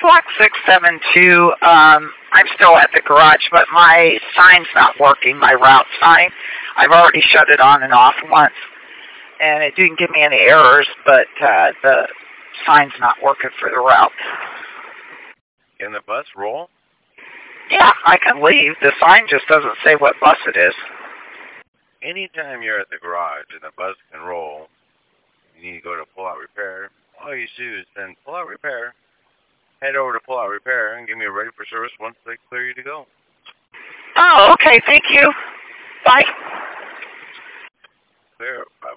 Block 672. I'm still at the garage, but my sign's not working, my route sign. I've already shut it on and off once, and it didn't give me any errors, but the sign's not working for the route. Can the bus roll? Yeah, I can leave. The sign just doesn't say what bus it is. Anytime you're at the garage and the bus can roll, you need to go to pull-out repair. All you do is then pull-out repair, head over to pull-out repair, and give me a ready for service once they clear you to go. Oh, okay. Thank you. Bye. Clear. Bye.